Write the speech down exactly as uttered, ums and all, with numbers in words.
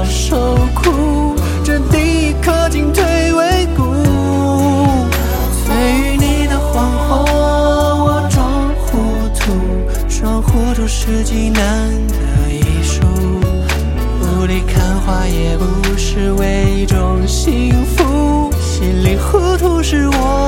受苦，这第一颗进退维谷。对于你的谎话，我装糊涂，装糊涂是极难的艺术。雾里看花也不失为一种幸福，稀里糊涂是我